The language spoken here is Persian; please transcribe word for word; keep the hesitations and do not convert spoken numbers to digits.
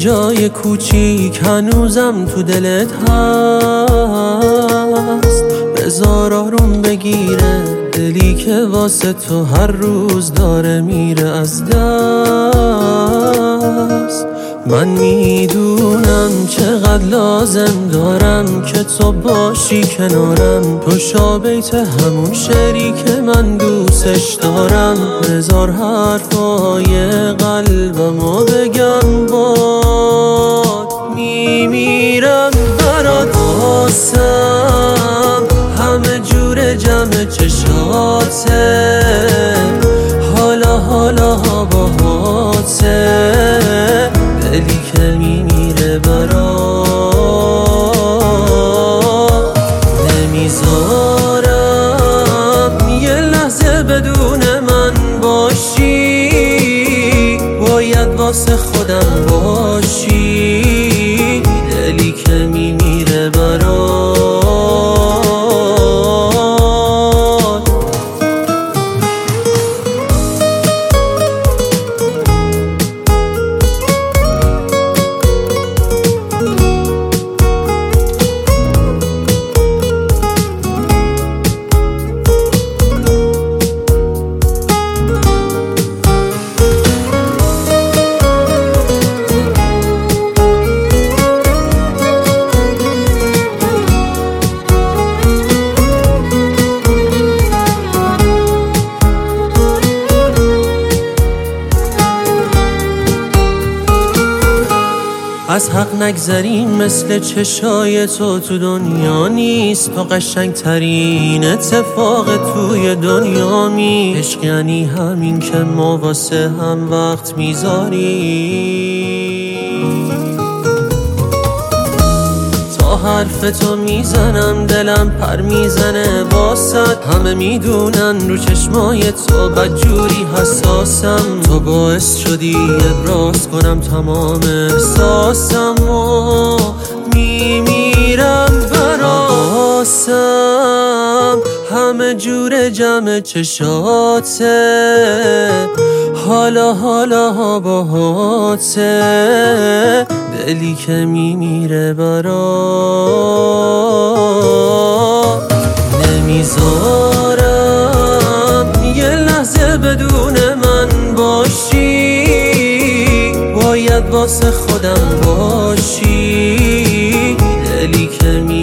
جای کوچیک هنوزم تو دلت هست، بذار آروم بگیره دلی که واسه تو هر روز داره میره از دست. من میدونم چقدر لازم دارم که تو باشی کنارم، تو شابیت همون شعری که من دوستش دارم. بذار حرفای قلبمو بگم باد میمیرم برات، واسم همه جور جمع چشاته، حالا حالا باهاته، دلی که میمیره برات. نمیذارم یه لحظه بدون من باشی، باید واسه خودم باشی، دلی که میمیره برات. از حق نگذریم، مثل چشای تو تو دنیا نیست، تو قشنگ ترین اتفاق توی دنیا می. عشق یعنی همین که ما واسه هم وقت میذاریم، تا حرف تو میزنم دلم پر میزنه واسد. همه میدونن رو چشمای تو بدجوری حساسم، تو باعث شدی ابراز کنم تمام احساسم و میمیرم براسم. همه جور جمع چشاته، حالا حالا باهاته، دلی که میمیره برات. نمیذارم یه لحظه بدون من باشی، باید واسه خودم باشی، دلی که